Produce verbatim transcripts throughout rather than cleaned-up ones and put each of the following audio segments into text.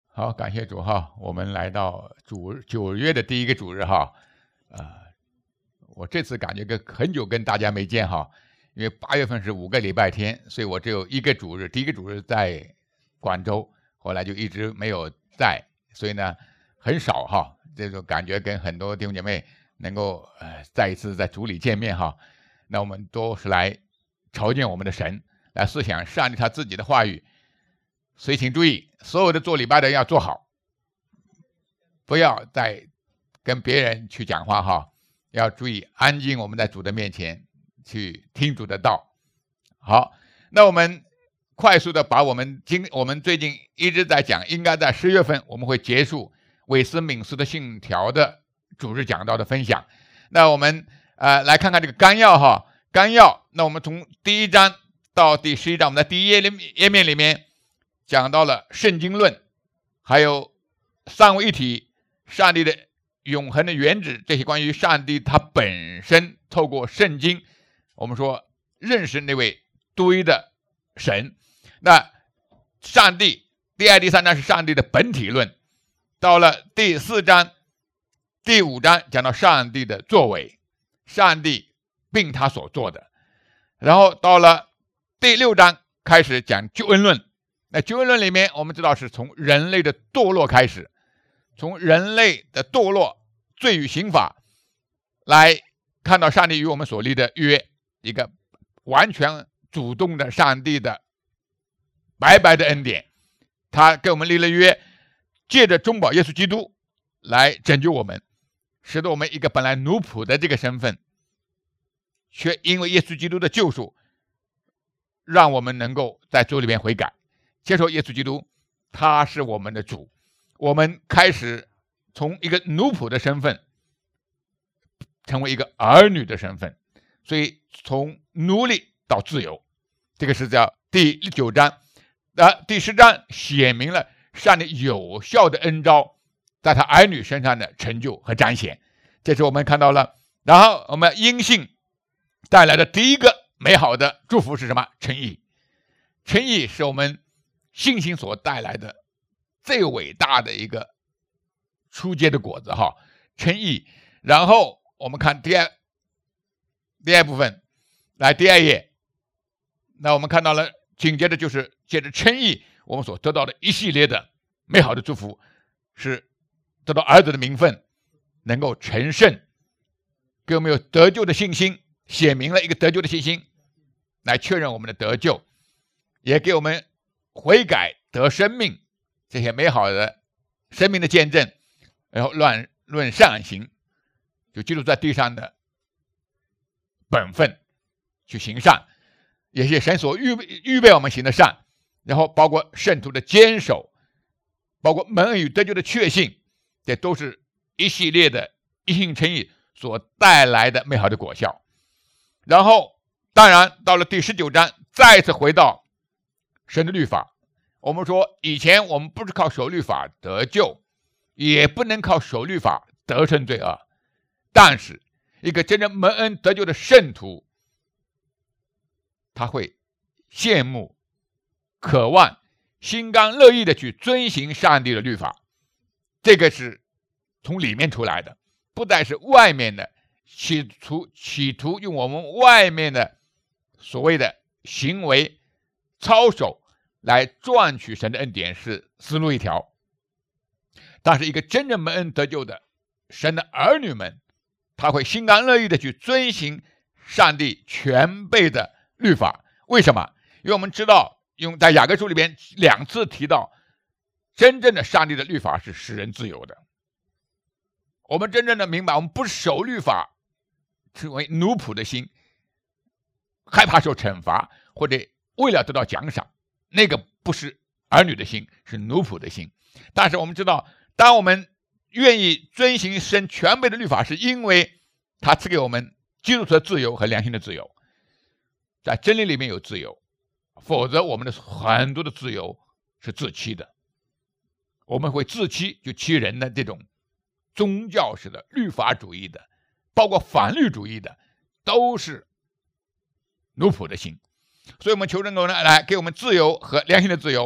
好，感谢主哈，我们来到主九月的第一个主日哈，呃，我这次感觉跟很久跟大家没见哈，因为八月份是五个礼拜天，所以我只有一个主日，第一个主日在广州，后来就一直没有在，所以呢很少哈，这种感觉跟很多弟兄姐妹能够呃再一次在主里见面哈，那我们都是来朝见我们的神，来思想上帝他自己的话语。所以请注意，所有的做礼拜的要做好，不要再跟别人去讲话哈，要注意安静，我们在主的面前去听主的道。好，那我们快速的把我们今我们最近一直在讲，应该在十月份我们会结束韦斯敏斯的信条的主日讲道的分享。那我们呃来看看这个纲要哈，纲要。那我们从第一章到第十一章，我们在第一页页面里面讲到了圣经论，还有三位一体、上帝的永恒的原旨，这些关于上帝他本身透过圣经，我们说认识那位独一的神。那上帝第二、第三章是上帝的本体论，到了第四章、第五章讲到上帝的作为，上帝并他所做的，然后到了第六章开始讲救恩论。那救恩论里面，我们知道是从人类的堕落开始，从人类的堕落、罪与刑罚来看到上帝与我们所立的约，一个完全主动的上帝的白白的恩典，他给我们立了约，借着中保耶稣基督来拯救我们，使得我们一个本来奴仆的这个身份，却因为耶稣基督的救赎，让我们能够在主里面悔改，接受耶稣基督，他是我们的主。我们开始从一个奴仆的身份成为一个儿女的身份，所以从奴隶到自由，这个是叫第九章。呃、第十章写明了上帝有效的恩召在他儿女身上的成就和彰显，这是我们看到了。然后我们因信带来的第一个美好的祝福是什么？称义。称义是我们信心所带来的最伟大的一个初结的果子哈，称义。然后我们看第二第二部分，来第二页，那我们看到了，紧接着就是借着称义，我们所得到的一系列的美好的祝福，是得到儿子的名分，能够成圣，给我们有得救的信心，写明了一个得救的信心，来确认我们的得救，也给我们悔改得生命，这些美好的生命的见证，然后论论善行，就记录在地上的本分去行善，也是神所预备预备我们行的善，然后包括圣徒的坚守，包括蒙恩与得救的确信，这都是一系列的因信称义所带来的美好的果效。然后当然到了第十九章，再次回到神的律法。我们说以前我们不是靠守律法得救，也不能靠守律法得胜罪恶，但是一个真正蒙恩得救的圣徒，他会羡慕、渴望、心甘乐意的去遵行上帝的律法，这个是从里面出来的，不再是外面的企图企图用我们外面的所谓的行为操守来赚取神的恩典，是思路一条。但是一个真正蒙恩得救的神的儿女们，他会心甘乐意的去遵行上帝全备的律法。为什么？因为我们知道，用在雅各书里边两次提到，真正的上帝的律法是使人自由的。我们真正的明白，我们不是守律法成为奴仆的心，害怕受惩罚，或者为了得到奖赏，那个不是儿女的心，是奴仆的心。但是我们知道，当我们愿意遵行神全备的律法，是因为他赐给我们基督徒的自由和良心的自由，在真理里面有自由，否则我们的很多的自由是自欺的，我们会自欺，就欺人的这种宗教式的律法主义的，包括反律主义的，都是奴仆的心。所以我们求神给我们来给我们自由和良心的自由，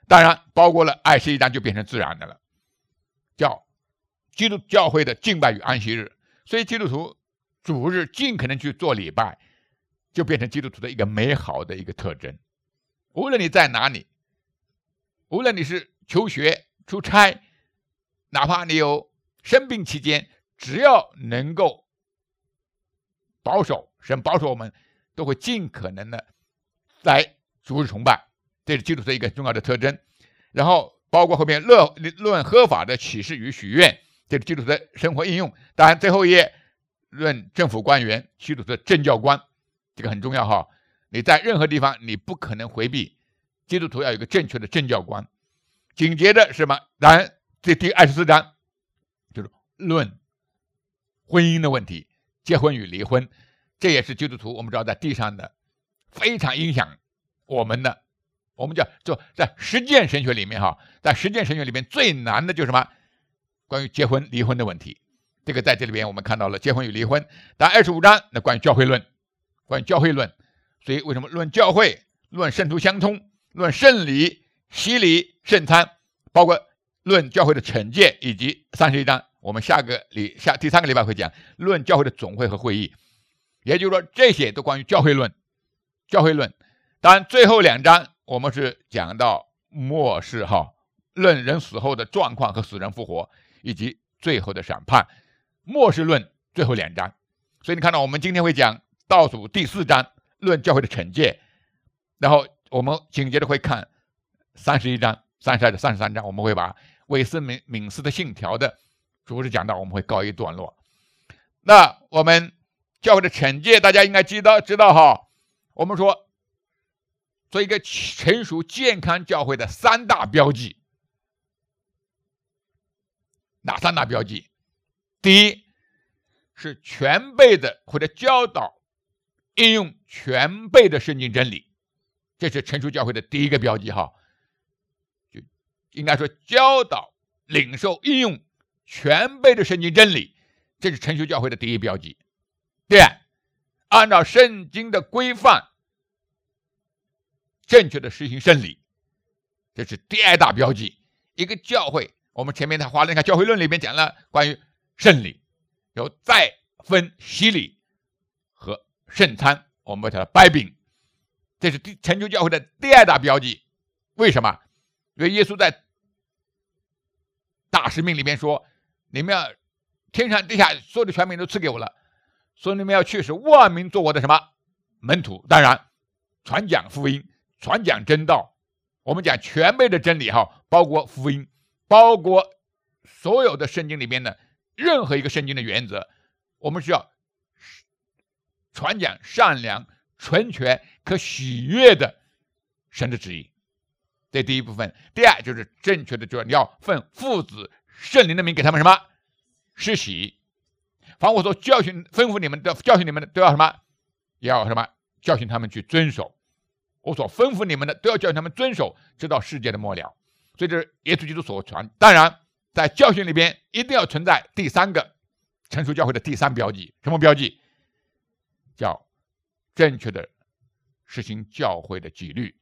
当然包括了爱十一章就变成自然的了，叫基督教会的敬拜与安息日。所以基督徒主日尽可能去做礼拜，就变成基督徒的一个美好的一个特征。无论你在哪里，无论你是求学、出差，哪怕你有生病期间，只要能够保守，神保守我们，都会尽可能的来主日崇拜，这是基督徒的一个重要的特征。然后包括后面论合法的启示与许愿，这是基督徒的生活应用。当然最后一页论政府官员，基督徒的政教观，这个很重要哈。你在任何地方你不可能回避，基督徒要有一个正确的政教观。紧接着是什么？当然这第二十四章就是论婚姻的问题，结婚与离婚，这也是基督徒我们知道在地上的非常影响我们的，我们叫做在实践神学里面哈，在实践神学里面最难的就是什么？关于结婚离婚的问题。这个在这里边我们看到了结婚与离婚。当然二十五章那关于教会论，关于教会论，所以为什么论教会、论圣徒相通、论圣礼、洗礼、圣餐，包括论教会的惩戒，以及三十一章我们下个礼下第三个礼拜会讲论教会的总会和会议。也就是说这些都关于教会论，教会论。当然最后两章我们是讲到末世哈，论人死后的状况和死人复活，以及最后的审判。末世论最后两章，所以你看到我们今天会讲倒数第四章论教会的惩戒，然后我们紧接着会看三十一章、三十二、三十三章，我们会把韦斯敏敏斯的信条的主日讲到，我们会告一段落。那我们教会的惩戒，大家应该知道知道哈，我们说做一个成熟健康教会的三大标记，哪三大标记？第一是全备的或者教导应用全备的圣经真理，这是成熟教会的第一个标记哈，就应该说教导领受应用全备的圣经真理，这是成熟教会的第一标记。第二，按照圣经的规范正确的实行圣礼，这是第二大标记。一个教会，我们前面他花了，你看教会论里面讲了关于圣礼，有再分洗礼和圣餐，我们把它掰饼，这是成就教会的第二大标记。为什么？因为耶稣在大使命里面说，你们要天上地下所有的权柄都赐给我了，所以你们要去使万民做我的什么门徒。当然传讲福音，传讲真道，我们讲全备的真理哈，包括福音，包括所有的圣经里面的任何一个圣经的原则，我们需要传讲善良、纯全、可喜悦的神的旨意，这第一部分。第二就是正确的，就是你要奉父子圣灵的名给他们什么施洗。凡我所教训吩咐你们的，教训你们的都要什么？要什么？教训他们去遵守。我所吩咐你们的都要教训他们遵守，直到世界的末了。所以这是耶稣基督所传。当然在教训里边一定要存在第三个成熟教会的第三标记，什么标记？叫正确的实行教会的纪律。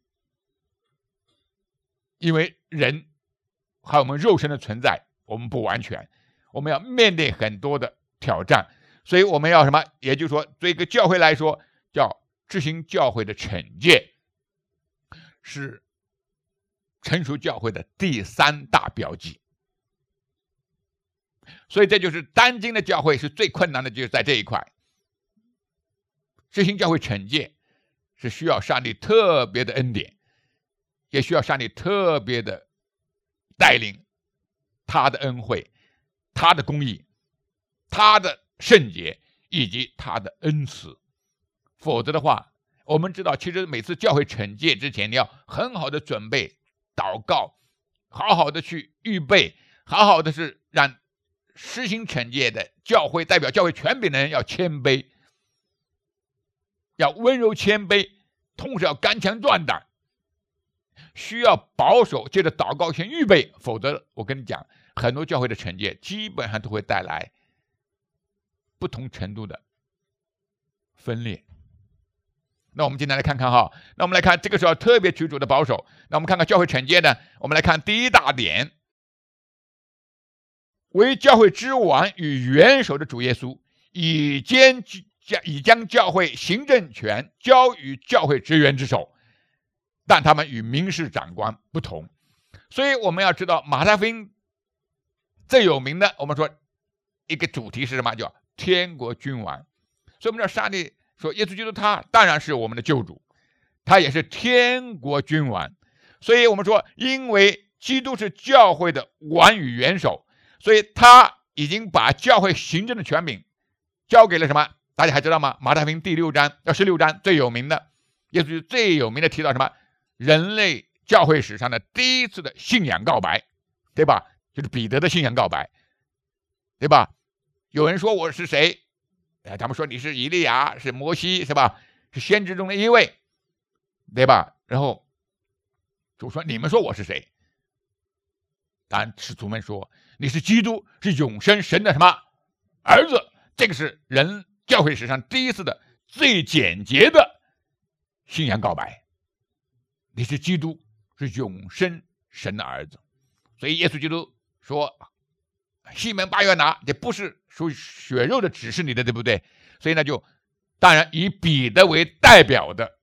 因为人还有我们肉身的存在，我们不完全，我们要面对很多的挑战，所以我们要什么？也就是说对一个教会来说，叫执行教会的惩戒，是成熟教会的第三大标记。所以这就是当今的教会是最困难的，就是在这一块。执行教会惩戒是需要上帝特别的恩典，也需要上帝特别的带领，他的恩惠、他的公义、他的圣洁以及他的恩慈。否则的话，我们知道其实每次教会惩戒之前，你要很好的准备祷告，好好的去预备，好好的是让施行惩戒的教会代表教会权柄的人要谦卑，要温柔谦卑，同时要刚强壮胆，需要保守，接着祷告先预备，否则我跟你讲，很多教会的惩戒基本上都会带来不同程度的分裂。 那我们今天来看看哈，那我们来看这个时候特别取主的保守。那我们看看教会惩戒呢，我们来看第一大点，为教会之王与元首的主耶稣，已将已将教会行政权交于教会职员之手，但他们与民事长官不同。所以我们要知道马太福音最有名的，我们说一个主题是什么？叫天国君王。所以我们知道上帝说耶稣基督他当然是我们的救主，他也是天国君王。所以我们说因为基督是教会的王与元首，所以他已经把教会行政的权柄交给了什么？大家还知道吗？马太福音第六章到十六章最有名的，耶稣最有名的提到什么？人类教会史上的第一次的信仰告白，对吧？就是彼得的信仰告白，对吧？有人说我是谁？他们说你是以利亚，是摩西，是吧？是先知中的一位，对吧？然后主说你们说我是谁？当然使徒们说你是基督，是永生神的什么儿子？这个是人教会史上第一次的最简洁的信仰告白。你是基督，是永生神的儿子。所以耶稣基督说西门巴约拿，这不是属于血肉的指示你的，对不对？所以呢，就当然以彼得为代表的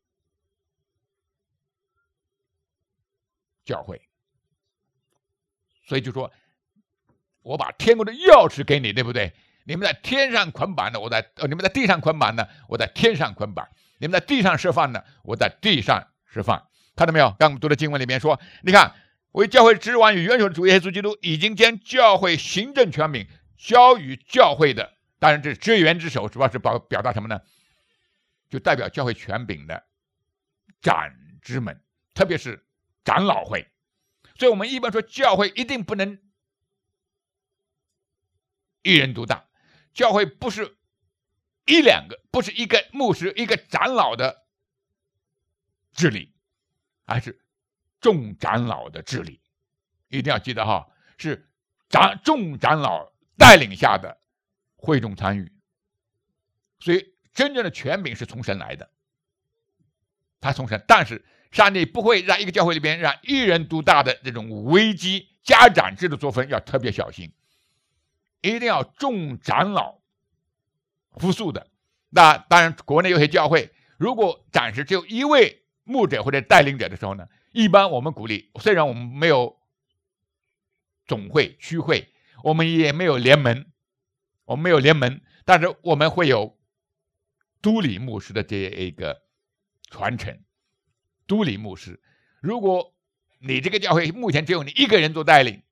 教会，所以就说我把天国的钥匙给你，对不对？你们在天上捆绑的，我在呃；你们在地上捆绑的，我在天上捆绑；你们在地上释放的，我在地上释放。看到没有？刚刚我们读的经文里面说，你看，为教会之王与元首的主耶稣基督已经将教会行政权柄交于教会的，当然这是职员之手，主要是表表达什么呢？就代表教会权柄的长之们，特别是长老会。所以我们一般说教会一定不能一人独大，教会不是一两个，不是一个牧师一个长老的治理，而是众长老的治理。一定要记得哈，是长众长老带领下的会众参与。所以真正的权柄是从神来的，他从神，但是上帝不会让一个教会里边让一人独大的这种危机家长制的作风，要特别小心，一定要众长老服属的。那当然国内有些教会如果暂时只有一位牧者或者带领者的时候呢，一般我们鼓励，虽然我们没有总会区会，我们也没有联盟，我们没有联盟，但是我们会有督理牧师的这一个传承。督理牧师，如果你这个教会目前只有你一个人做带领，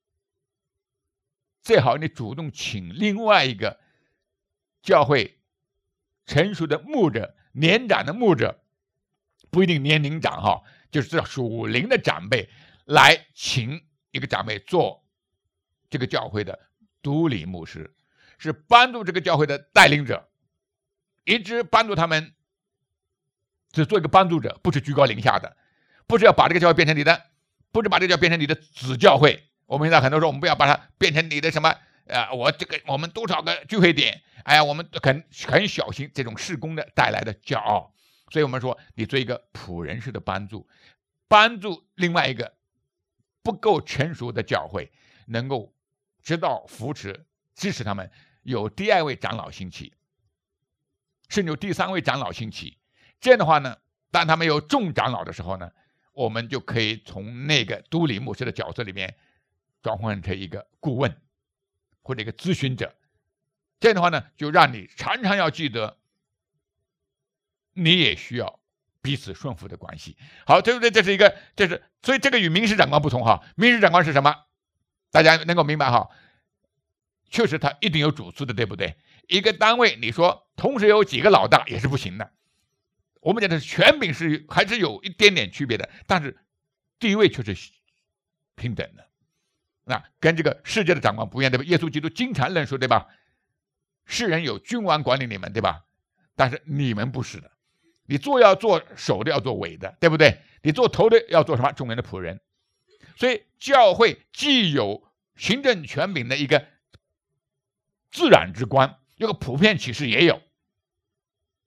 最好你主动请另外一个教会成熟的牧者，年长的牧者，不一定年龄长哈，就是属灵的长辈，来请一个长辈做这个教会的督理牧师，是帮助这个教会的带领者，一直帮助他们，只做一个帮助者，不是居高临下的，不是要把这个教会变成你的，不是把这个教会变成你的子教会。我们现在很多时候，我们不要把它变成你的什么呃，我这个我们多少个聚会点，哎呀，我们很很小心这种事工的带来的骄傲。所以我们说，你做一个仆人式的帮助，帮助另外一个不够成熟的教会，能够知道扶持支持他们，有第二位长老兴起，甚至有第三位长老兴起。这样的话呢，当他们有众长老的时候呢，我们就可以从那个督理牧师的角色里面转换成一个顾问或者一个咨询者。这样的话呢，就让你常常要记得，你也需要彼此顺服的关系。好，对不对？这是一个，这是所以这个与民事长官不同哈。民事长官是什么？大家能够明白哈？确实他一定有主次的，对不对？一个单位你说同时有几个老大也是不行的。我们讲的权柄是还是有一点点区别的，但是地位却是平等的。那跟这个世界的长官不一样，对吧？耶稣基督经常论述，对吧？世人有君王管理你们，对吧？但是你们不是的，你做要做首的，要做尾的，对不对？你做头的要做什么？众人的仆人。所以教会既有行政权柄的一个自然之观，有个普遍启示也有。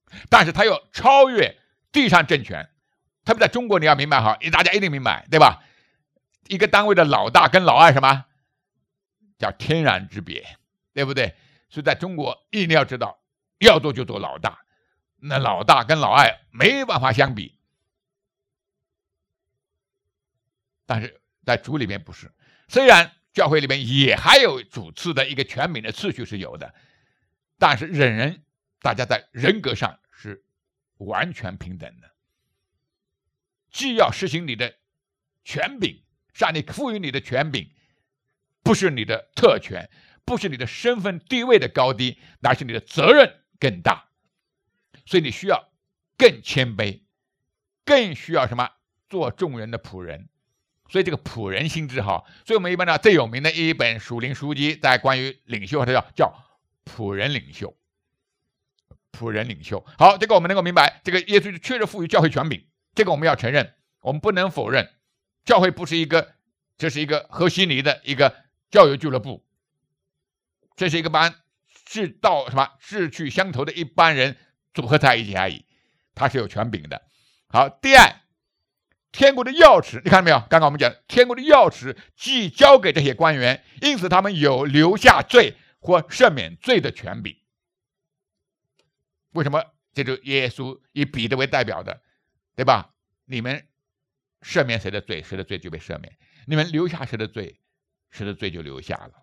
但是他又超越地上政权。特别在中国你要明白哈，大家一定明白，对吧？一个单位的老大跟老二什么叫天壤之别，对不对？所以在中国一定要知道，要做就做老大，那老大跟老二没办法相比。但是在主里面不是，虽然教会里面也还有主次的一个权柄的次序是有的，但是人人大家在人格上是完全平等的。既要实行你的权柄，上帝赋予你的权柄，不是你的特权，不是你的身份地位的高低，而是你的责任更大。所以你需要更谦卑，更需要什么？做众人的仆人。所以这个仆人心智哈，所以我们一般呢最有名的一本属灵书籍，在关于领袖，它叫叫仆人领袖。仆人领袖，好，这个我们能够明白，这个耶稣确实赋予教会权柄，这个我们要承认，我们不能否认，教会不是一个，这是一个和稀泥的一个教友俱乐部，这是一个班志道什么志趣相投的一般人组合在一起而已，它是有权柄的。好，第二，天国的钥匙，你看到没有？刚刚我们讲天国的钥匙既交给这些官员，因此他们有留下罪或赦免罪的权柄。为什么？这就耶稣以彼得为代表的，对吧？你们赦免谁的罪，谁的罪就被赦免；你们留下谁的罪，谁的罪就留下了。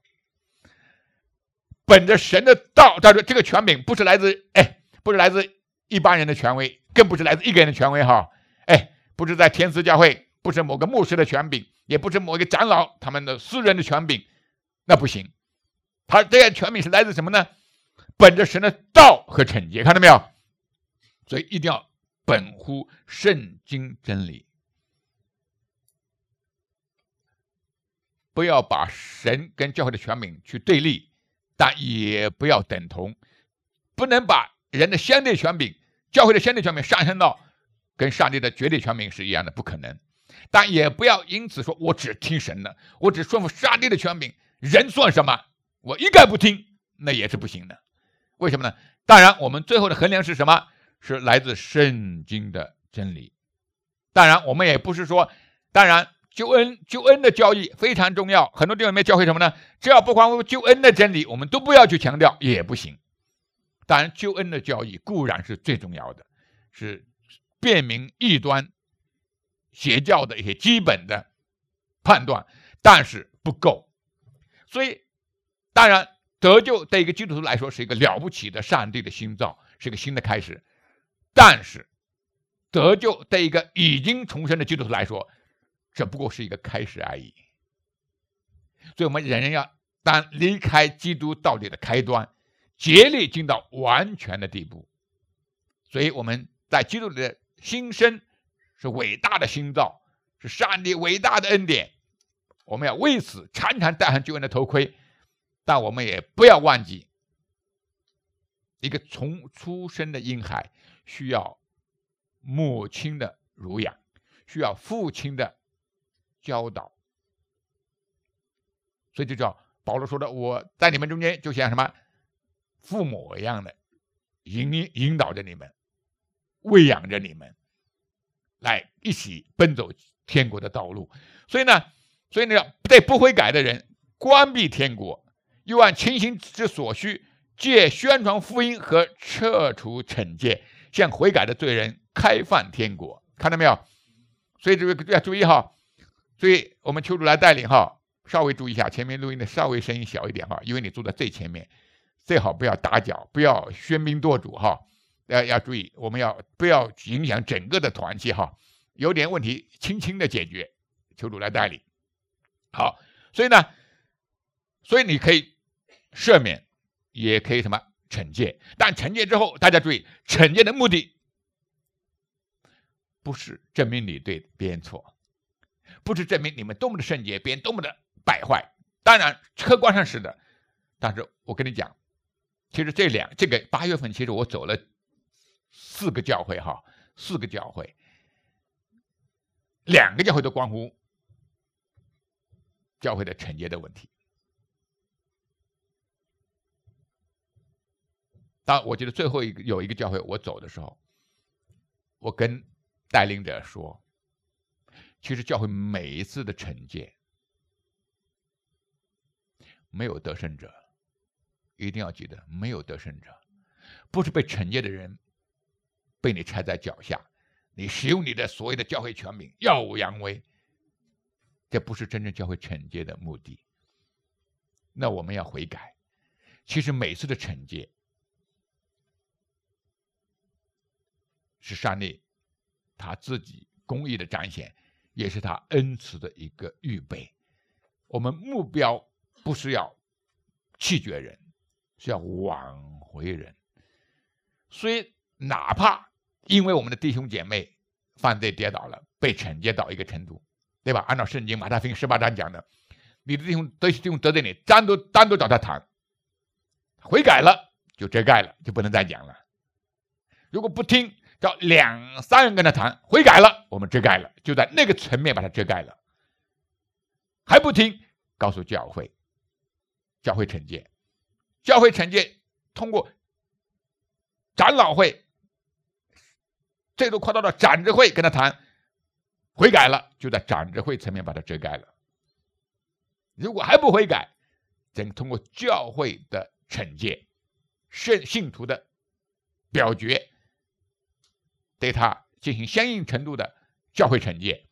本着神的道，他说这个权柄不是来自哎，不是来自一般人的权威，更不是来自一个人的权威哈，哎。不是在天赐教会，不是某个牧师的权柄，也不是某一个长老他们的私人的权柄，那不行。他这个权柄是来自什么呢？本着神的道和惩戒，看到没有？所以一定要本乎圣经真理，不要把神跟教会的权柄去对立，但也不要等同，不能把人的相对权柄、教会的相对权柄上升到跟上帝的绝对权柄是一样的，不可能。但也不要因此说我只听神的，我只顺服上帝的权柄，人算什么？我一概不听，那也是不行的。为什么呢？当然我们最后的衡量是什么？是来自圣经的真理。当然我们也不是说，当然救恩救恩的教义非常重要，很多地方里面教会什么呢？只要不关乎救恩的真理，我们都不要去强调，也不行。当然救恩的教义固然是最重要的，是辨明异端邪教的一些基本的判断，但是不够。所以当然得救对一个基督徒来说是一个了不起的上帝的新造，是一个新的开始，但是得救对一个已经重生的基督徒来说，这不过是一个开始而已。所以我们人人要当离开基督道理的开端，竭力进到完全的地步。所以我们在基督里的新生是伟大的新造，是上帝伟大的恩典，我们要为此常常戴上救恩的头盔。但我们也不要忘记，一个从出生的婴孩需要母亲的乳养，需要父亲的教导。所以就叫保罗说的，我在你们中间就像什么父母一样的引引导着你们，喂养着你们，来一起奔走天国的道路。所以呢，所以呢，对不悔改的人关闭天国，又按情形之所需，借宣传福音和撤除惩戒，向悔改的罪人开放天国。看到没有？所以这个要注意哈。所以我们求主来带领哈，稍微注意一下，前面录音的稍微声音小一点哈，因为你坐在最前面，最好不要打搅，不要喧宾夺主哈。要要注意，我们要不要影响整个的团契哈？有点问题，轻轻的解决，求主来带领。好，所以呢，所以你可以赦免，也可以什么惩戒，但惩戒之后，大家注意，惩戒的目的不是证明你对别人错，不是证明你们多么的圣洁，别人多么的败坏。当然，客观上是的，但是我跟你讲，其实这两这个八月份，其实我走了四个教会哈，四个教会，两个教会都关乎教会的惩戒的问题。 当我记得最后一个有一个教会我走的时候，我跟带领者说，其实教会每一次的惩戒没有得胜者，一定要记得没有得胜者，不是被惩戒的人被你踩在脚下，你使用你的所谓的教会权柄耀武扬威，这不是真正教会惩戒的目的。那我们要悔改。其实每次的惩戒是上帝他自己公义的展现，也是他恩慈的一个预备。我们目标不是要弃绝人，是要挽回人。所以哪怕因为我们的弟兄姐妹犯罪跌倒了，被惩戒到一个程度，对吧？按照圣经马太福音十八章讲的，你的弟兄弟兄得罪你，单独单独找他谈，悔改了就遮盖了，就不能再讲了。如果不听，找两三人跟他谈，悔改了，我们遮盖了，就在那个层面把它遮盖了。还不听，告诉教会，教会惩戒，教会惩戒通过长老会，最多扩大到长执会跟他谈，悔改了，就在长执会层面把它遮盖了。如果还不悔改，则通过教会的惩戒，圣信徒的表决，对他进行相应程度的教会惩戒，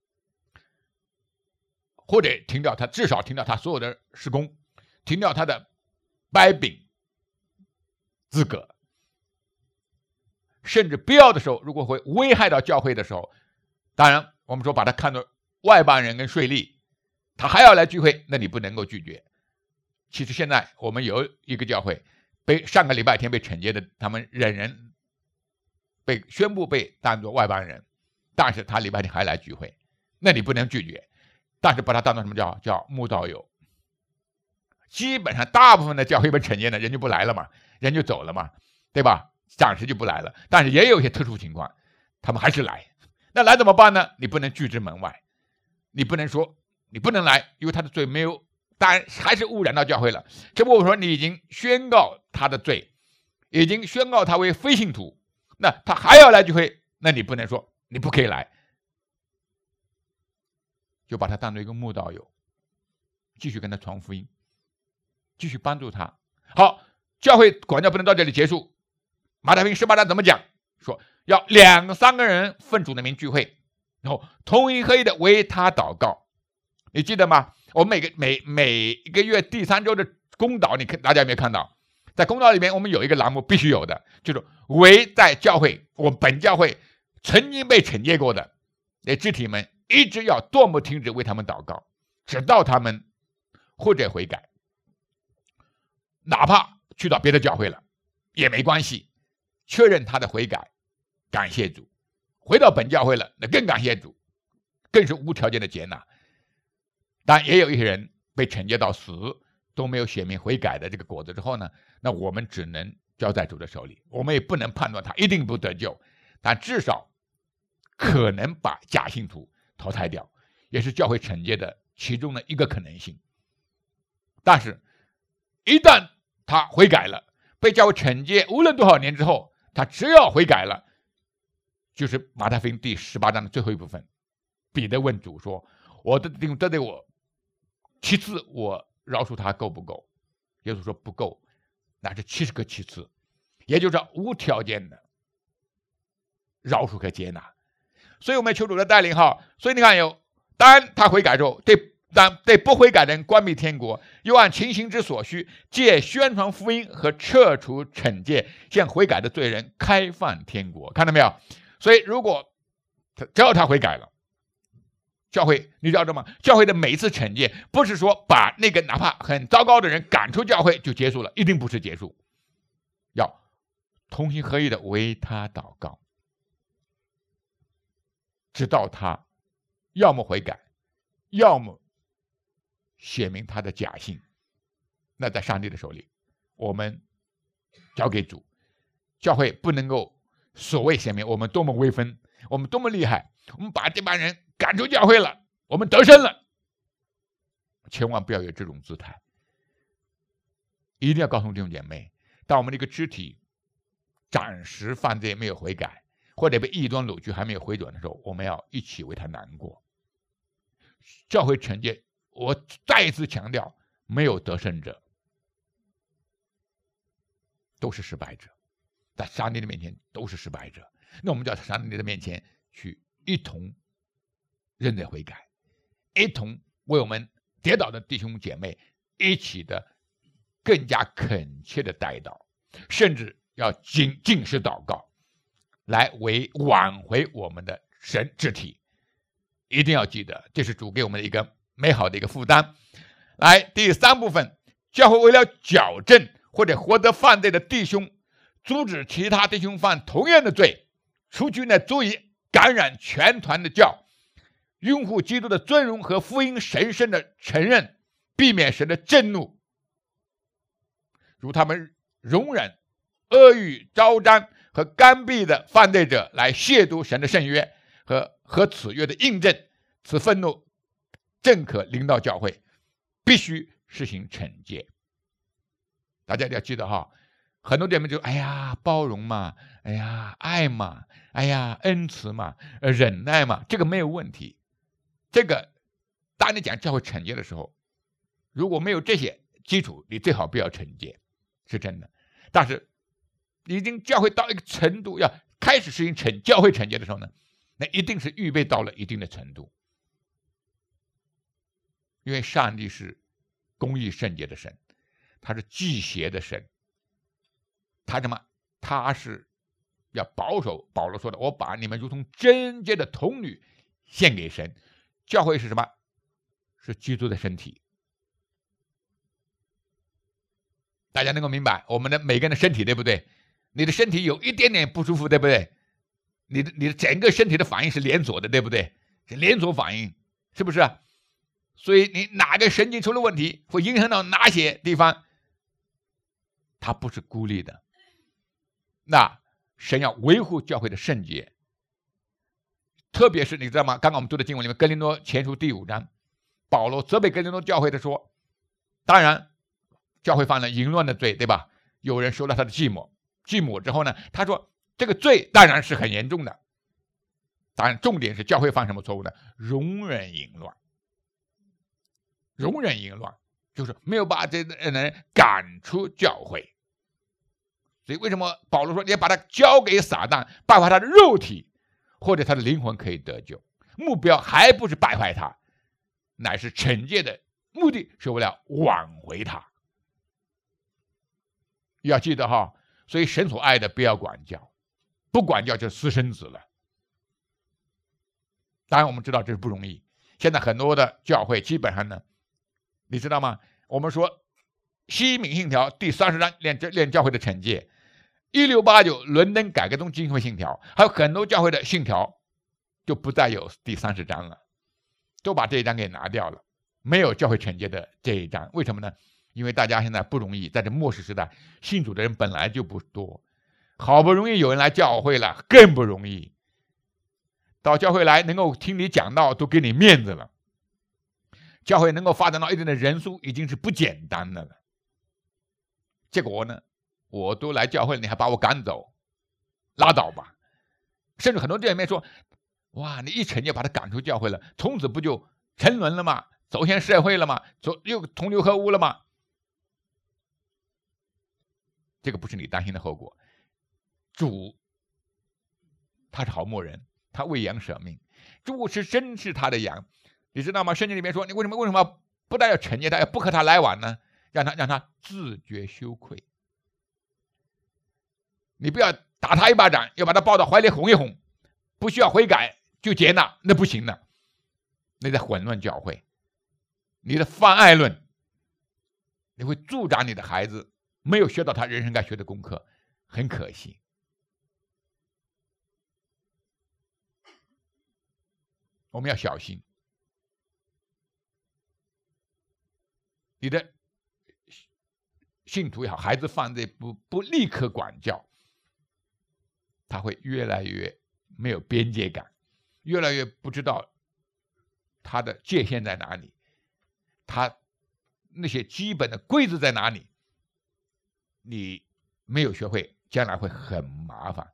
或者停掉他，至少停掉他所有的事工，停掉他的掰饼资格，甚至必要的时候，如果会危害到教会的时候，当然我们说把他看作外邦人跟税吏，他还要来聚会，那你不能够拒绝。其实现在我们有一个教会被上个礼拜天被惩戒的，他们人人被宣布被当作外邦人，但是他礼拜天还来聚会，那你不能拒绝，但是把他当作什么叫叫慕道友。基本上大部分的教会被惩戒的人就不来了嘛，人就走了嘛，对吧？暂时就不来了。但是也有一些特殊情况，他们还是来。那来怎么办呢？你不能拒之门外，你不能说你不能来，因为他的罪没有，当然还是污染到教会了。只不过说你已经宣告他的罪，已经宣告他为非信徒，那他还要来聚会，那你不能说你不可以来，就把他当作一个慕道友，继续跟他传福音，继续帮助他。好，教会管教不能到这里结束。马太福音十八章怎么讲？说要两三个人奉主的名聚会，然后同心合意的为他祷告。你记得吗？我们每个每每一个月第三周的公祷，你看大家有没有看到？在公祷里面，我们有一个栏目必须有的，就是为在教会，我们本教会曾经被惩戒过的那肢体们，一直要多么停止为他们祷告，直到他们或者悔改，哪怕去到别的教会了也没关系，确认他的悔改，感谢主；回到本教会了，那更感谢主，更是无条件的接纳。但也有一些人被惩戒到死都没有显明悔改的这个果子之后呢，那我们只能交在主的手里，我们也不能判断他一定不得救，但至少可能把假信徒淘汰掉，也是教会惩戒的其中的一个可能性。但是一旦他悔改了，被教会惩戒无论多少年之后，他只要悔改了，就是马太福音第十八章的最后一部分，彼得问主说，我的弟兄得罪我七次，我饶恕他够不够？耶稣说不够，那是七十个七次，也就是无条件的饶恕和接纳。所以我们求主的带领哈。所以你看有，当然他悔改之后，对但对不悔改的人关闭天国，又按情形之所需，借宣传福音和撤除惩戒，向悔改的罪人开放天国。看到没有？所以如果只要他悔改了，教会你知道吗？教会的每一次惩戒，不是说把那个哪怕很糟糕的人赶出教会就结束了，一定不是结束，要同心合意的为他祷告，直到他要么悔改，要么写明他的假性。那在上帝的手里，我们交给主。教会不能够所谓显明我们多么威风，我们多么厉害，我们把这帮人赶出教会了，我们得胜了。千万不要有这种姿态，一定要告诉弟兄姐妹， 当我们的一个肢体暂时犯罪没有悔改，或者被异端掳去还没有回转的时候，我们要一起为他难过。教会惩戒，我再一次强调，没有得胜者，都是失败者，在上帝的面前都是失败者。那我们就要在上帝的面前去一同认罪悔改，一同为我们跌倒的弟兄姐妹一起的更加恳切的代祷，甚至要尽尽实祷告，来为挽回我们的神肢体。一定要记得，这是主给我们的一个美好的一个负担。来，第三部分，教会为了矫正或者获得犯罪的弟兄，阻止其他弟兄犯同样的罪，出去呢足以感染全团的教，拥护基督的尊荣和福音神圣的承认，避免神的震怒，如他们容忍阿谀招瞻和甘闭的犯罪者来亵渎神的圣约和和此约的印证，此愤怒正可临到教会，必须实行惩戒。大家要记得哈，很多弟兄就哎呀包容嘛，哎呀爱嘛，哎呀恩慈嘛，忍耐嘛，这个没有问题。这个当你讲教会惩戒的时候，如果没有这些基础，你最好不要惩戒，是真的。但是已经教会到一个程度，要开始实行惩教会惩戒的时候呢，那一定是预备到了一定的程度。因为上帝是公义圣洁的神，他是忌邪的神，他什么？他是要保守。保罗说的，我把你们如同贞洁的童女献给神。教会是什么？是基督的身体。大家能够明白我们的每个人的身体，对不对？你的身体有一点点不舒服，对不对？你的你的整个身体的反应是连锁的，对不对？是连锁反应，是不是？所以你哪个神经出了问题，会影响到哪些地方，它不是孤立的。那神要维护教会的圣洁，特别是你知道吗？刚刚我们读的经文里面，哥林多前书第五章，保罗责备哥林多教会的说，当然教会犯了淫乱的罪，对吧？有人收了他的继母，继母之后呢，他说这个罪当然是很严重的，当然重点是教会犯什么错误呢？容忍淫乱。容忍淫乱就是没有把这人赶出教会。所以为什么保罗说你要把他交给撒旦，败坏他的肉体，或者他的灵魂可以得救？目标还不是败坏他，乃是惩戒的目的是为了挽回他。要记得哈，所以神所爱的不要管教，不管教就是私生子了。当然我们知道这是不容易，现在很多的教会基本上呢，你知道吗？我们说西敏信条第三十章练练教会的惩戒，一六八九伦敦改革宗经会信条，还有很多教会的信条就不再有第三十章了，都把这一章给拿掉了，没有教会惩戒的这一章。为什么呢？因为大家现在不容易，在这末世时代，信主的人本来就不多，好不容易有人来教会了，更不容易。到教会来能够听你讲道，都给你面子了。教会能够发展到一定的人数，已经是不简单的了。结果呢，我都来教会了，你还把我赶走，拉倒吧。甚至很多弟兄妹说，哇，你一惩戒把他赶出教会了，从此不就沉沦了吗？走向社会了吗？走又同流合污了吗？这个不是你担心的后果。主他是好牧人，他为羊舍命，主是真是他的羊。你知道吗？圣经里面说，你为什么为什么不但要惩戒他，要不和他来往呢？让他让他自觉羞愧。你不要打他一巴掌，要把他抱到怀里哄一哄，不需要悔改就接纳，那不行的。你在混乱教会，你的泛爱论，你会助长你的孩子没有学到他人生该学的功课，很可惜。我们要小心。你的信徒也好，孩子犯罪不不立刻管教，他会越来越没有边界感，越来越不知道他的界限在哪里，他那些基本的规则在哪里。你没有学会，将来会很麻烦，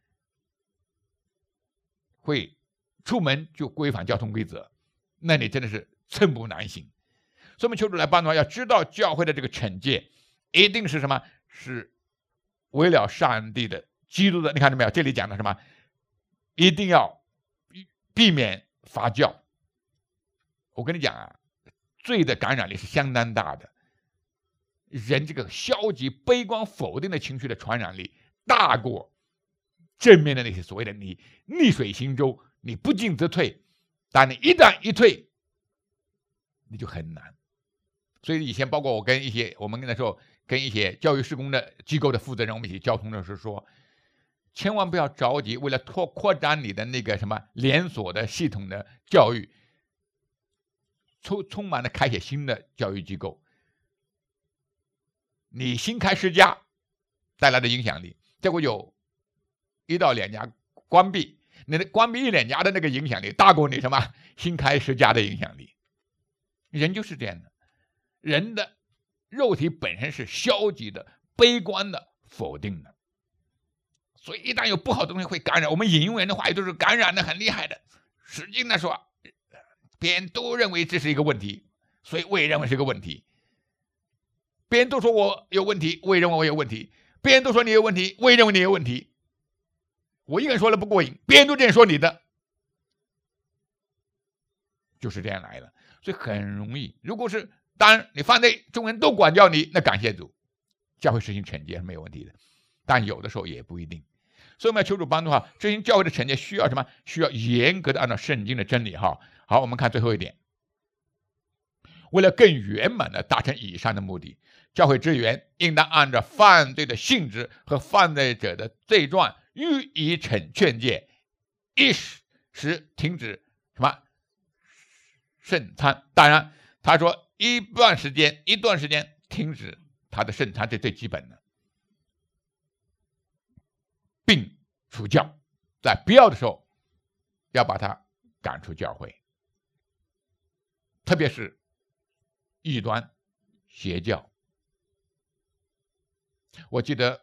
会出门就规范交通规则，那你真的是寸步难行。所以我们求主来帮助，要知道教会的这个惩戒一定是什么？是为了上帝的、基督的。你看到没有？这里讲的什么？一定要避免发酵。我跟你讲啊，罪的感染力是相当大的，人这个消极、悲观、否定的情绪的传染力大过正面的那些所谓的你逆水行舟，你不进则退，但你一旦一退，你就很难。所以以前包括我跟一些我们那时候跟一些教育事工的机构的负责人，我们一起交通的时候说，千万不要着急，为了拓扩展你的那个什么连锁的系统的教育，充充满了开写新的教育机构。你新开十家带来的影响力，结果有一到两家关闭，你的关闭一两家的那个影响力大过你什么新开十家的影响力。人就是这样的，人的肉体本身是消极的、悲观的、否定的，所以一旦有不好的东西会感染。我们引用人的话语都是感染的很厉害的。使劲的说，别人都认为这是一个问题，所以我也认为是一个问题。别人都说我有问题，我也认为我有问题。别人都说你有问题，我也认为你有问题。我一个人说了不过瘾，别人都这样说你的，就是这样来的。所以很容易，如果是当然你犯罪，众人都管教你，那感谢主，教会实行惩戒是没有问题的。但有的时候也不一定，所以我们要求主帮助哈，执行教会的惩戒需要什么？需要严格的按照圣经的真理哈。好，我们看最后一点，为了更圆满的达成以上的目的，教会职员应当按照犯罪的性质和犯罪者的罪状予以惩劝戒，一时停止什么圣餐。当然他说一段时间一段时间停止他的圣餐，这最基本的，并除教，在必要的时候要把他赶出教会，特别是异端邪教。我记得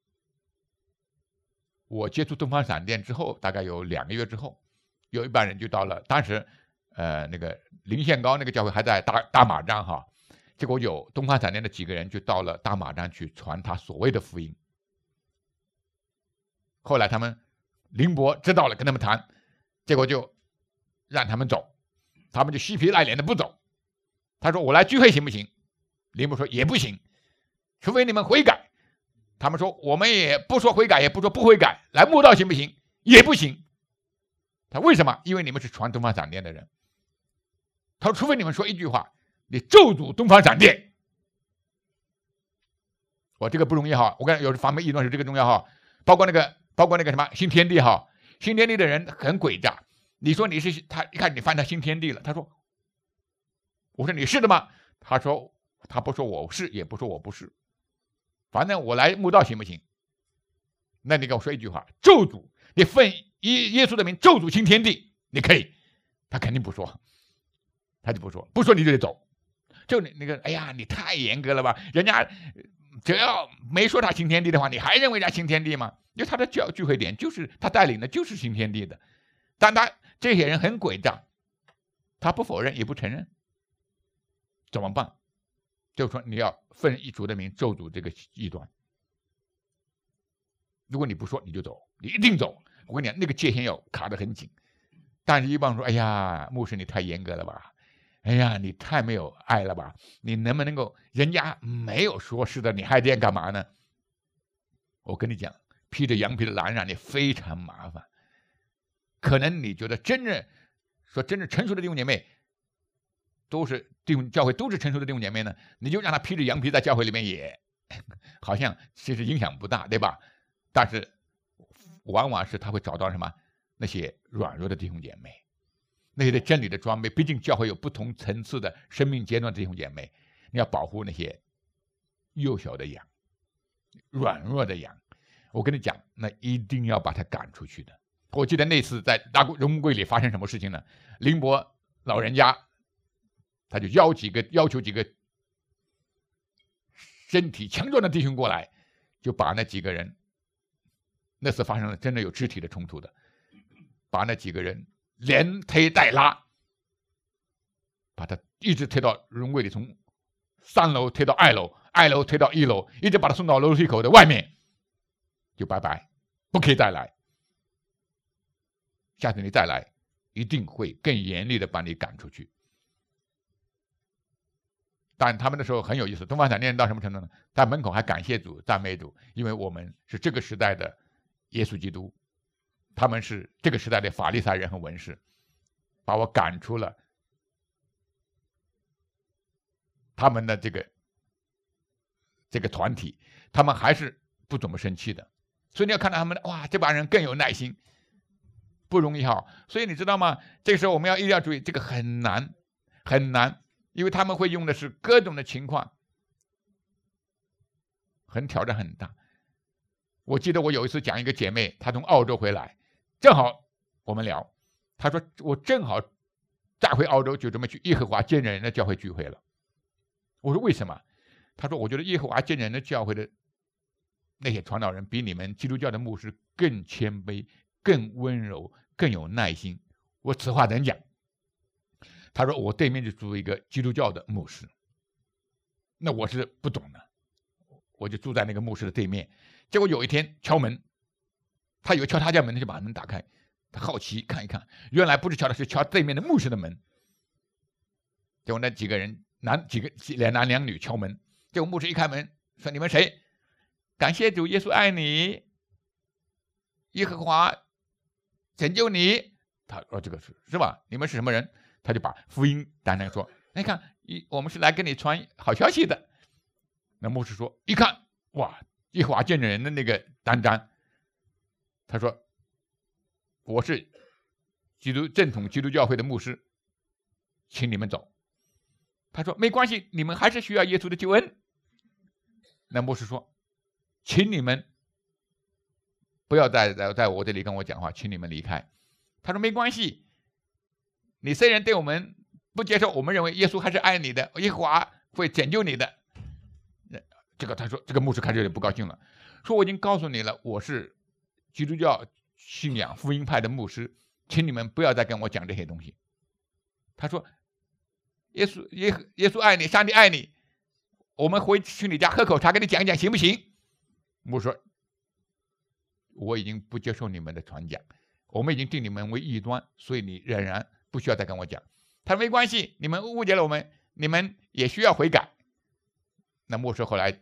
我接触东方闪电之后，大概有两个月之后，有一帮人就到了当时呃那个林宪高那个教会还在大大马章哈，结果有东方闪电的几个人就到了大马章去传他所谓的福音。后来他们林伯知道了，跟他们谈，结果就让他们走，他们就嬉皮赖脸的不走。他说我来聚会行不行？林伯说也不行，除非你们悔改。他们说我们也不说悔改，也不说不悔改，来慕道行不行？也不行。他为什么？因为你们是传东方闪电的人。他说除非你们说一句话，你咒诅东方闪电。我这个不容易哈，我看有防备异端是这个重要哈，包括那个包括那个什么新天地哈，新天地的人很诡诈。你说你是他，一看你犯他新天地了，他说，我说你是的吗？他说他不说我是，也不说我不是，反正我来慕道行不行？那你跟我说一句话，咒诅，你奉耶耶稣的名咒诅新天地，你可以？他肯定不说，他就不说，不说你就得走。就那个，哎呀，你太严格了吧？人家只要没说他新天地的话，你还认为人家新天地吗？因为他的教聚会点就是他带领的就是新天地的，但他这些人很诡诈，他不否认也不承认，怎么办？就是说你要奉一主的名咒诅这个异端。如果你不说你就走，你一定走。我跟你讲，那个界限要卡得很紧。但是一帮人说，哎呀，牧师你太严格了吧，哎呀你太没有爱了吧，你能不能够，人家没有说是的，你还这样干嘛呢？我跟你讲，披着羊皮的狼让你非常麻烦。可能你觉得真正说真正成熟的弟兄姐妹都是弟兄教会都是成熟的弟兄姐妹呢，你就让他披着羊皮在教会里面也好像其实影响不大，对吧？但是往往是他会找到什么那些软弱的弟兄姐妹，那些对真理的装备，毕竟教会有不同层次的生命阶段的弟兄姐妹，你要保护那些幼小的羊，软弱的羊。我跟你讲，那一定要把他赶出去的。我记得那次在大荣贵里发生什么事情呢？林伯老人家他就邀几个要求几个身体强壮的弟兄过来， 就把那几个人，那次发生了真的有肢体的冲突的，把那几个人连推带拉，把他一直推到荣柜里，从三楼推到二楼，二楼推到一楼，一直把他送到楼梯口的外面，就拜拜，不可以再来。下次你再来，一定会更严厉的把你赶出去。但他们那时候很有意思，东方闪电到什么程度呢？在门口还感谢主、赞美主，因为我们是这个时代的耶稣基督，他们是这个时代的法利赛人和文士，把我赶出了他们的这个这个团体，他们还是不怎么生气的。所以你要看到他们，哇，这帮人更有耐心，不容易哈。所以你知道吗？这个时候我们要一定要注意，这个很难很难。因为他们会用的是各种的情况，很挑战很大。我记得我有一次讲一个姐妹，她从澳洲回来，正好我们聊，她说我正好再回澳洲就准备去耶和华见证人的教会聚会了。我说为什么？她说我觉得耶和华见证人的教会的那些传道人比你们基督教的牧师更谦卑、更温柔、更有耐心。我此话怎讲？他说我对面就住一个基督教的牧师，那我是不懂的，我就住在那个牧师的对面。结果有一天敲门，他以为敲他家门，他就把门打开，他好奇看一看，原来不是敲的，是敲对面的牧师的门。结果那几个人男几个两男两女敲门，结果牧师一开门说：“你们谁？感谢主，耶稣爱你，耶和华拯救你。”他说：“这个是是吧？你们是什么人？”他就把福音单单说：“你看，我们是来跟你传好消息的。”那牧师说：“一看，哇，耶和华见证人的那个单单。”他说：“我是基督正统基督教会的牧师，请你们走。”他说：“没关系，你们还是需要耶稣的救恩。”那牧师说：“请你们不要再在在我这里跟我讲话，请你们离开。”他说：“没关系。你虽然对我们不接受，我们认为耶稣还是爱你的，耶和华会拯救你的。”这个他说，这个牧师开始有点不高兴了，说：“我已经告诉你了，我是基督教信仰福音派的牧师，请你们不要再跟我讲这些东西。”他说：“耶稣耶耶稣爱你，上帝爱你，我们回去你家喝口茶，跟你讲一讲，行不行？”牧师说：“我已经不接受你们的传讲，我们已经定你们为异端，所以你仍然不需要再跟我讲。”他说：“没关系，你们误解了我们，你们也需要悔改。”那牧师后来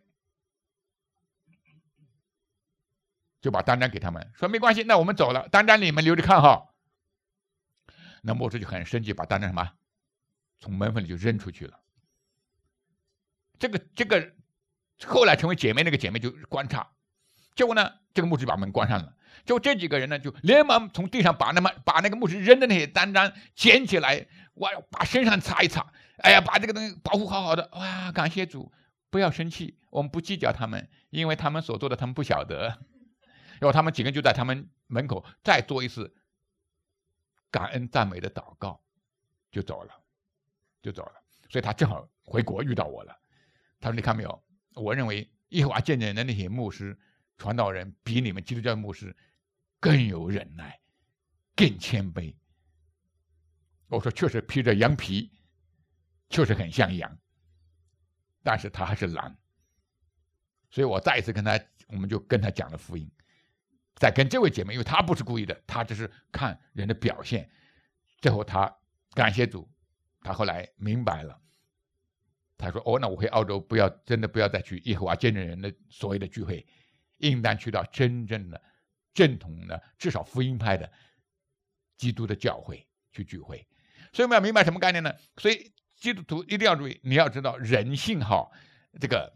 就把单单给他们，说：“没关系，那我们走了，单单你们留着看哈。”那牧师就很生气，把单单什么从门缝里就扔出去了。这个这个后来成为姐妹那个姐妹就观察，结果呢，这个牧师把门关上了。结果这几个人呢，就连忙从地上把那么把那个牧师扔的那些单单捡起来，哇，把身上擦一擦，哎呀，把这个东西保护好好的。哇，感谢主，不要生气，我们不计较他们，因为他们所做的他们不晓得。然后他们几个人就在他们门口再做一次感恩赞美的祷告，就走了，就走了。所以他正好回国遇到我了。他说：“你看没有？我认为耶和华见证人的那些牧师、传道人，比你们基督教牧师更有忍耐，更谦卑。”我说：“确实披着羊皮，确实很像羊，但是他还是狼。”所以我再一次跟他，我们就跟他讲了福音。再跟这位姐妹，因为她不是故意的，她只是看人的表现。最后她感谢主，她后来明白了。她说：“哦，那我回澳洲，不要真的不要再去耶和华见证人的所谓的聚会，应当去到真正的正统的，至少福音派的基督的教会去聚会。”所以我们要明白什么概念呢？所以基督徒一定要注意，你要知道人性哈，这个。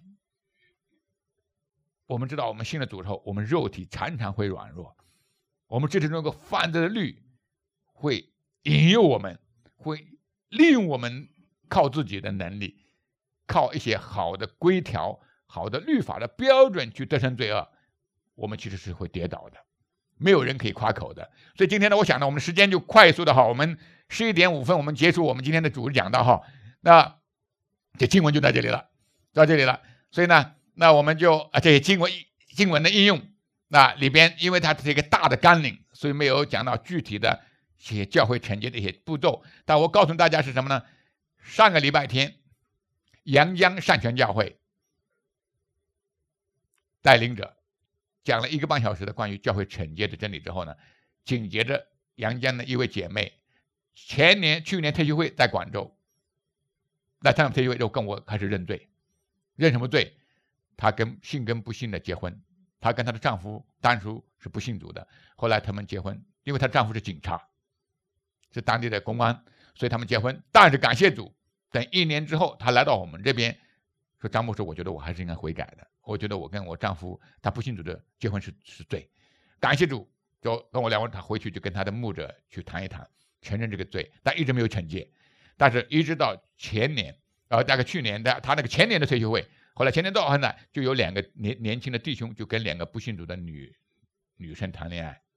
我们知道，我们信了主之后，我们肉体常常会软弱，我们这种那个犯罪的律会引诱我们，会利用我们靠自己的能力，靠一些好的规条、好的律法的标准去得胜罪恶，我们其实是会跌倒的，没有人可以夸口的。所以今天呢，我想呢，我们时间就快速的哈，我们十一点五分我们结束我们今天的主日讲道哈，那这经文就到这里了，到这里了。所以呢。那我们就啊，这些经文经文的应用，那里边因为它是一个大的纲领，所以没有讲到具体的一些教会惩戒的一些步骤。但我告诉大家是什么呢？上个礼拜天，阳江善泉教会带领者讲了一个半小时的关于教会惩戒的真理之后呢，紧接着阳江的一位姐妹，前年去年特修会在广州，那上特修会就跟我开始认罪。认什么罪？她跟信跟不信的结婚，她跟她的丈夫当初是不信主的，后来他们结婚，因为她丈夫是警察，是当地的公安，所以他们结婚。但是感谢主，等一年之后，她来到我们这边，说张牧师，我觉得我还是应该悔改的，我觉得我跟我丈夫他不信主的结婚是是罪，感谢主，就跟我聊完，他回去就跟他的牧者去谈一谈，承认这个罪，但一直没有惩戒。但是一直到前年，呃，大概去年的他那个前年的退休会，后来前年到现在就有两个年年轻的弟兄就跟两个不信主的女女生谈恋爱，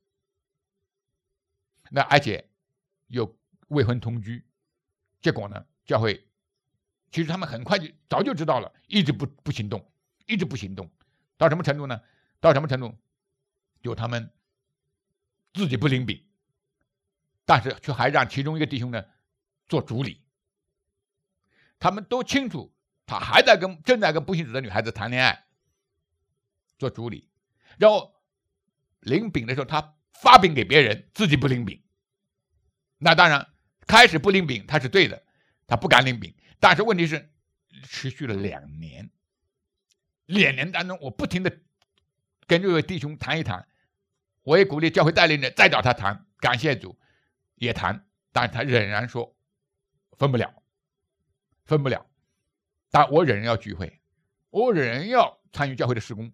那而且又未婚同居，结果呢，教会其实他们很快就早就知道了，一直不不行动，一直不行动，到什么程度呢？到什么程度？就他们自己不领饼，但是却还让其中一个弟兄呢做主理。他们都清楚，他还在跟正在跟不信主的女孩子谈恋爱，做主理，然后领饼的时候，他发饼给别人，自己不领饼。那当然，开始不领饼他是对的，他不敢领饼，但是问题是持续了两年，两年当中，我不停的跟这位弟兄谈一谈，我也鼓励教会带领人再找他谈，感谢主也谈，但是他仍然说分不了，分不了。但我仍然要聚会，我仍然要参与教会的事工。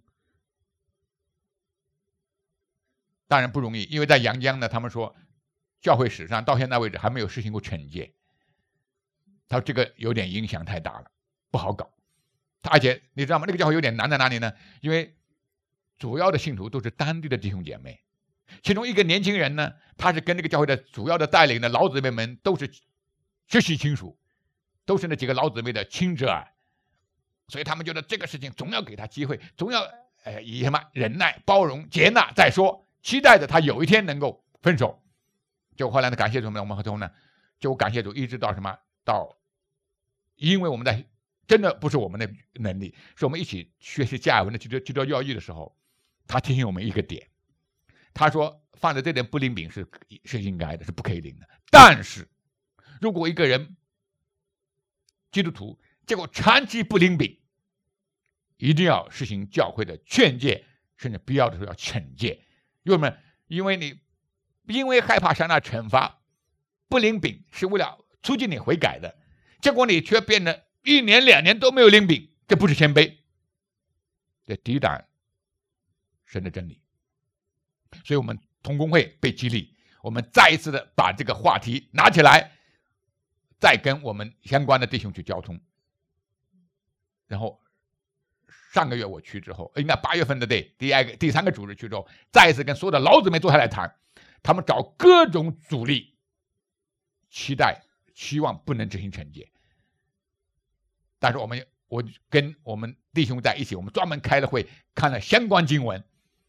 当然不容易，因为在阳江呢，他们说教会史上到现在为止还没有实行过惩戒，他说这个有点影响太大了，不好搞。而且你知道吗？那个教会有点难在哪里呢？因为主要的信徒都是当地的弟兄姐妹，其中一个年轻人呢，他是跟这个教会的主要的带领的老姊妹们都是直系亲属，都是那几个老姊妹的亲侄儿，所以他们觉得这个事情总要给他机会，总要呃以什么忍耐、包容、接纳再说，期待着他有一天能够分手。就后来呢，感谢主，我们合同呢，就感谢主，一直到什么到，因为我们在真的不是我们的能力，是我们一起学习加尔文的基督基督教义的时候，他提醒我们一个点，他说放在这点不领饼是是应该的，是不可以领的。但是如果一个人基督徒结果长期不领饼，一定要实行教会的劝诫，甚至必要的时候要惩戒。为什么？因为你因为害怕上那惩罚，不领饼是为了促进你悔改的，结果你却变得一年两年都没有领饼，这不是谦卑，这抵挡神的真理。所以我们同工会被激励，我们再一次的把这个话题拿起来，再跟我们相关的弟兄去交通。然后上个月我去之后，应该八月份的对第二个第三个主日去之后，再一次跟所有的老姊妹坐下来谈，他们找各种阻力，期待希望不能执行惩戒。但是我们我跟我们弟兄在一起，我们专门开了会，看了相关经文，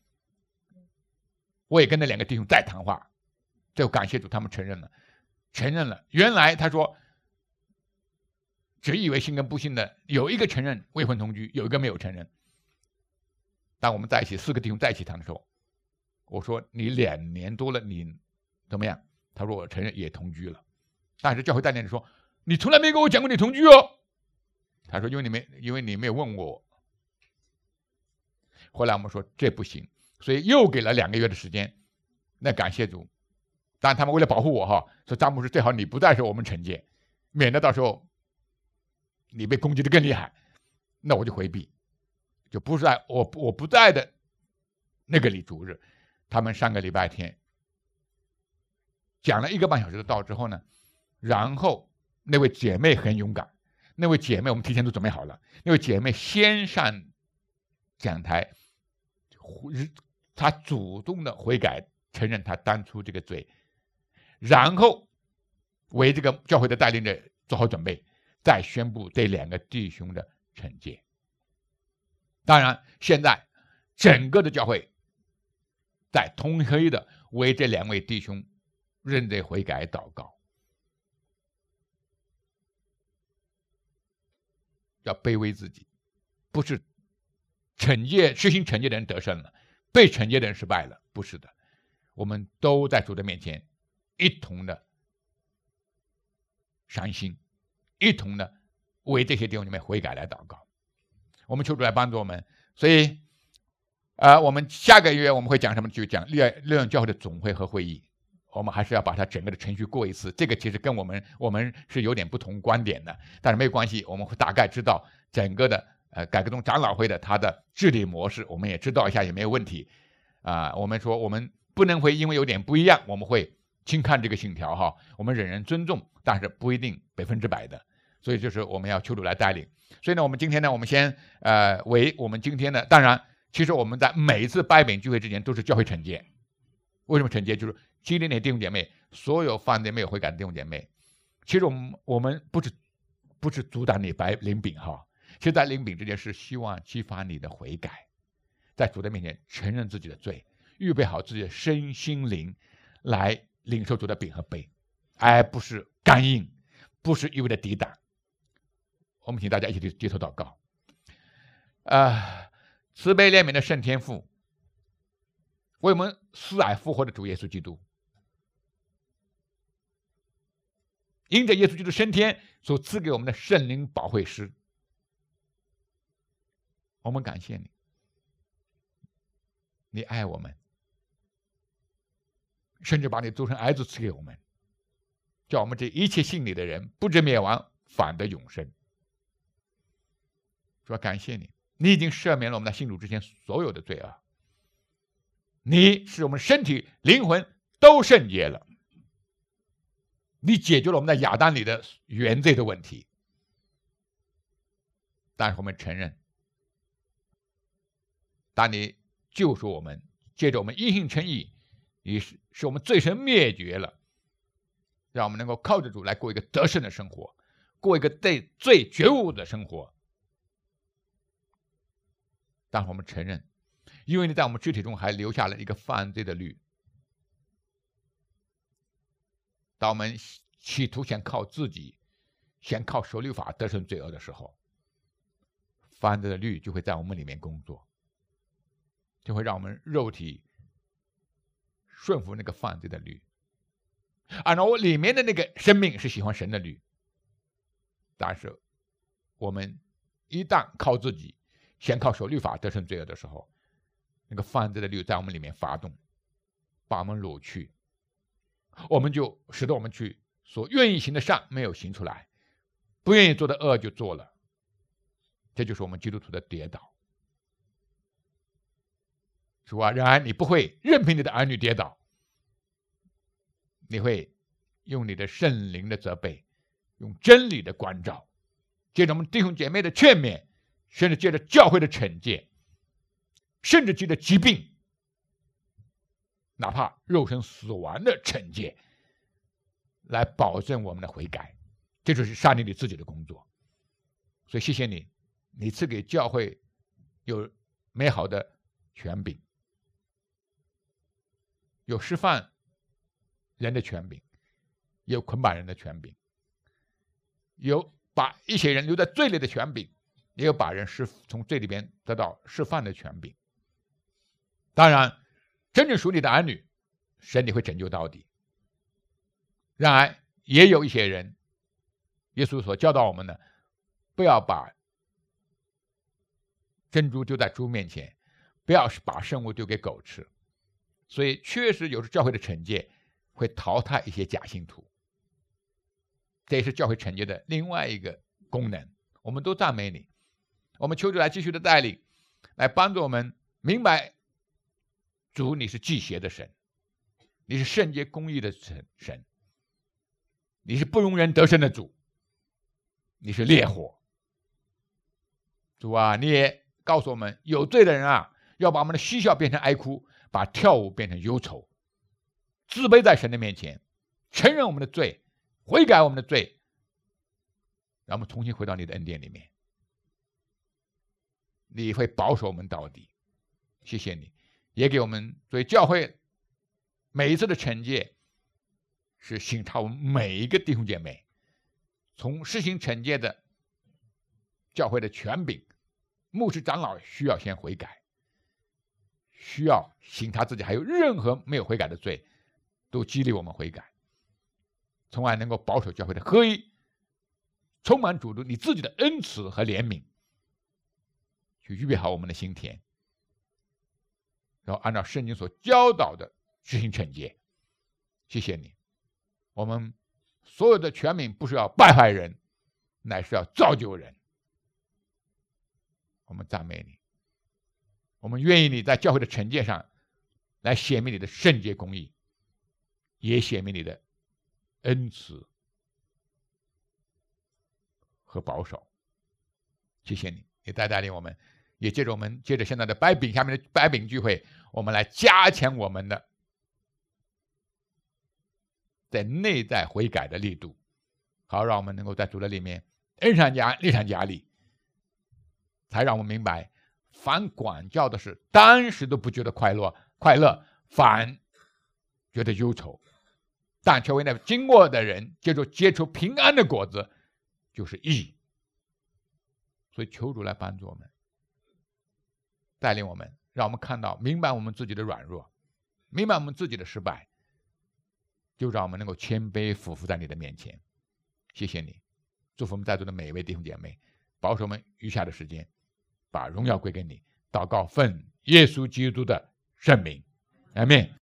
我也跟那两个弟兄再谈话，最后感谢主，他们承认了，承认了。原来他说，只以为信跟不信的有一个承认未婚同居，有一个没有承认。当我们在一起四个弟兄在一起谈的时候，我说你两年多了，你怎么样？他说我承认也同居了，但是教会带领人说你从来没跟我讲过你同居哦。他说因为你没因为你没有问我。后来我们说这不行，所以又给了两个月的时间。那感谢主，当然他们为了保护我哈，说张牧师最好你不在的时候我们惩戒，免得到时候你被攻击的更厉害，那我就回避，就不是在我我不在的那个礼主日，他们上个礼拜天讲了一个半小时的道之后呢，然后那位姐妹很勇敢，那位姐妹我们提前都准备好了，那位姐妹先上讲台，她主动的悔改，承认她当初这个罪，然后为这个教会的带领者做好准备，再宣布这两个弟兄的惩戒。当然现在整个的教会在同黑的为这两位弟兄认罪悔改祷告，要卑微自己，不是惩戒实行惩戒的人得胜了，被惩戒的人失败了，不是的，我们都在主的面前一同的伤心，一同的为这些弟兄姐妹悔改来祷告。我们求主来帮助我们。所以呃，我们下个月我们会讲什么？就讲利润教会的总会和会议，我们还是要把它整个的程序过一次。这个其实跟我们我们是有点不同观点的，但是没有关系，我们会大概知道整个的呃改革宗长老会的它的治理模式，我们也知道一下也没有问题啊、呃。我们说我们不能会因为有点不一样，我们会轻看这个信条哈，我们忍人尊重，但是不一定百分之百的。所以就是我们要求主来带领。所以呢，我们今天呢，我们先呃为我们今天的，当然。其实我们在每一次掰饼聚会之前都是教会惩戒。为什么惩戒？就是激励那弟兄姐妹，所有犯罪没有悔改的弟兄姐妹。其实我们我们不是不是阻挡你掰领饼哈，其实在领饼之间是希望激发你的悔改，在主的面前承认自己的罪，预备好自己的身心灵来领受主的饼和杯，而不是干硬，不是一味的抵挡。我们请大家一起低头祷告。呃慈悲怜悯的圣天父，为我们死而复活的主耶稣基督，因着耶稣基督升天所赐给我们的圣灵保惠师，我们感谢你，你爱我们，甚至把你独生儿子赐给我们，叫我们这一切信你的人不至灭亡，反得永生。主要感谢你，你已经赦免了我们在信主之前所有的罪恶，你使我们身体灵魂都圣洁了，你解决了我们在亚当里的原罪的问题。但是我们承认，当你救赎我们，借着我们因信称义，你使使我们罪身灭绝了，让我们能够靠着主来过一个得胜的生活，过一个对罪觉悟的生活。但是我们承认，因为你在我们肢体中还留下了一个犯罪的律，当我们企图先靠自己，先靠守律法得胜罪恶的时候，犯罪的律就会在我们里面工作，就会让我们肉体顺服那个犯罪的律，而我里面的那个生命是喜欢神的律。但是我们一旦靠自己，先靠守律法得胜罪恶的时候，那个犯罪的律在我们里面发动，把我们掳去，我们就使得我们去所愿意行的善没有行出来，不愿意做的恶就做了。这就是我们基督徒的跌倒。主啊，然而你不会任凭你的儿女跌倒，你会用你的圣灵的责备，用真理的关照，借着我们弟兄姐妹的劝勉，甚至借着教会的惩戒，甚至借着疾病，哪怕肉身死亡的惩戒，来保证我们的悔改。这就是上帝你自己的工作。所以谢谢你，你赐给教会有美好的权柄，有释放人的权柄，有捆绑人的权柄，有把一些人留在罪里的权柄，也有把人释从罪里边得到释放的权柄。当然真正属你的儿女，神你会拯救到底。然而也有一些人，耶稣所教导我们的，不要把珍珠丢在猪面前，不要把圣物丢给狗吃。所以确实有时教会的惩戒会淘汰一些假信徒，这也是教会惩戒的另外一个功能。我们都赞美你，我们求主来继续的带领，来帮助我们明白主你是忌邪的神，你是圣洁公义的神，你是不容人得胜的主，你是烈火。主啊，你也告诉我们，有罪的人啊，要把我们的嬉笑变成哀哭，把跳舞变成忧愁，自卑在神的面前，承认我们的罪，悔改我们的罪，让我们重新回到你的恩典里面。你会保守我们到底， 谢谢你，也给我们作为教会每一次的惩戒是省察我们每一个弟兄姐妹，从施行惩戒的教会的权柄，牧师长老需要先悔改，需要省察自己还有任何没有悔改的罪，都激励我们悔改，从而能够保守教会的合一，充满主的你自己的恩慈和怜悯，去预备好我们的心田，然后按照圣经所教导的执行惩戒。谢谢你，我们所有的权柄不是要败坏人，乃是要造就人。我们赞美你，我们愿意你在教会的惩戒上来显明你的圣洁公义，也显明你的恩慈和保守。谢谢你，也带带领我们，也借着我们接着现在的掰饼下面的掰饼聚会，我们来加强我们的在内在悔改的力度，好让我们能够在主的里面恩上加力上加力，才让我们明白，凡管教的事，当时都不觉得快乐，快乐反觉得忧愁，但却为那经过的人接触结出平安的果子，就是义。所以求主来帮助我们，带领我们，让我们看到明白我们自己的软弱，明白我们自己的失败，就让我们能够谦卑俯伏在你的面前。谢谢你，祝福我们在座的每一位弟兄姐妹，保守我们余下的时间，把荣耀归给你。祷告奉耶稣基督的圣名，阿们。